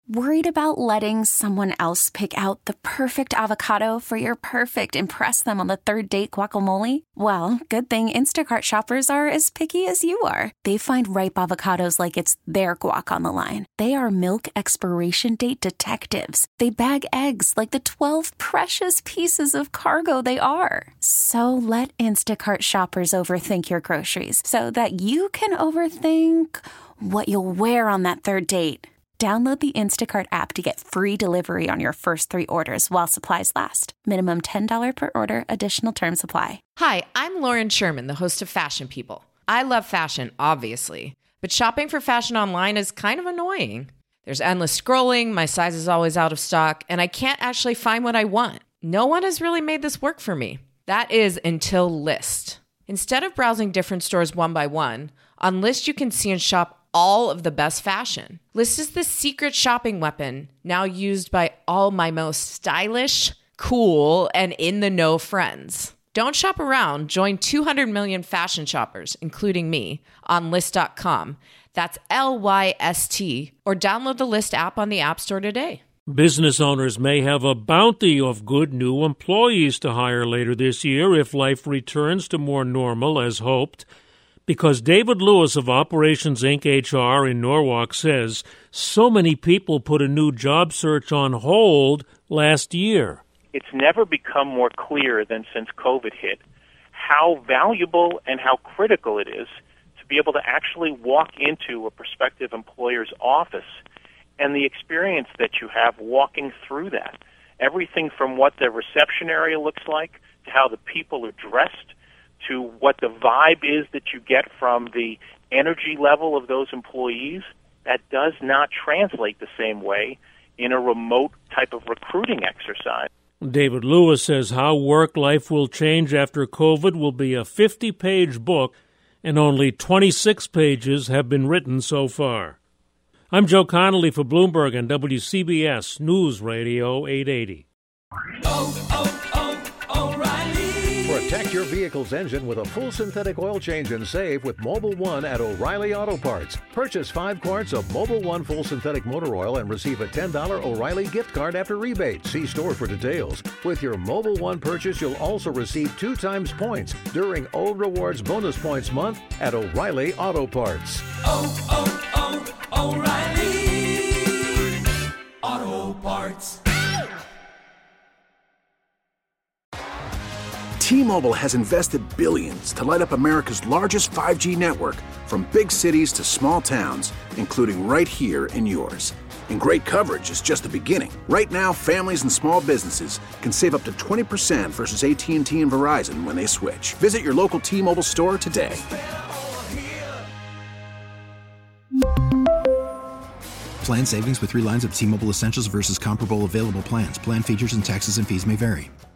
Worried about letting someone else pick out the perfect avocado for your perfect impress them on the third date guacamole? Well, good thing Instacart shoppers are as picky as you are. They find ripe avocados like it's their guac on the line. They are milk expiration date detectives. They bag eggs like the 12 precious pieces of cargo they are. So let Instacart shoppers overthink your groceries so that you can overthink what you'll wear on that third date. Download the Instacart app to get free delivery on your first 3 orders while supplies last. Minimum $10 per order. Additional terms apply. Hi, I'm Lauren Sherman, the host of Fashion People. I love fashion, obviously, but shopping for fashion online is kind of annoying. There's endless scrolling, my size is always out of stock, and I can't actually find what I want. No one has really made this work for me. That is until Lyst. Instead of browsing different stores one by one, on Lyst you can see and shop all of the best fashion. Lyst is the secret shopping weapon now used by all my most stylish, cool, and in-the-know friends. Don't shop around. Join 200 million fashion shoppers, including me, on Lyst.com. That's Lyst, or download the Lyst app on the App Store today. Business owners may have a bounty of good new employees to hire later this year if life returns to more normal as hoped. Because David Lewis of Operations Inc. HR in Norwalk says so many people put a new job search on hold last year. It's never become more clear than since COVID hit how valuable and how critical it is to be able to actually walk into a prospective employer's office and the experience that you have walking through that. Everything from what the reception area looks like to how the people are dressed to what the vibe is that you get from the energy level of those employees, that does not translate the same way in a remote type of recruiting exercise. David Lewis says How Work Life Will Change After COVID will be a 50-page book, and only 26 pages have been written so far. I'm Joe Connolly for Bloomberg and WCBS News Radio 880. Protect your vehicle's engine with a full synthetic oil change and save with Mobil 1 at O'Reilly Auto Parts. Purchase 5 quarts of Mobil 1 full synthetic motor oil and receive a $10 O'Reilly gift card after rebate. See store for details. With your Mobil 1 purchase, you'll also receive 2 times points during Old Rewards Bonus Points Month at O'Reilly Auto Parts. O'Reilly Auto Parts. T-Mobile has invested billions to light up America's largest 5G network, from big cities to small towns, including right here in yours. And great coverage is just the beginning. Right now, families and small businesses can save up to 20% versus AT&T and Verizon when they switch. Visit your local T-Mobile store today. Plan savings with 3 lines of T-Mobile Essentials versus comparable available plans. Plan features and taxes and fees may vary.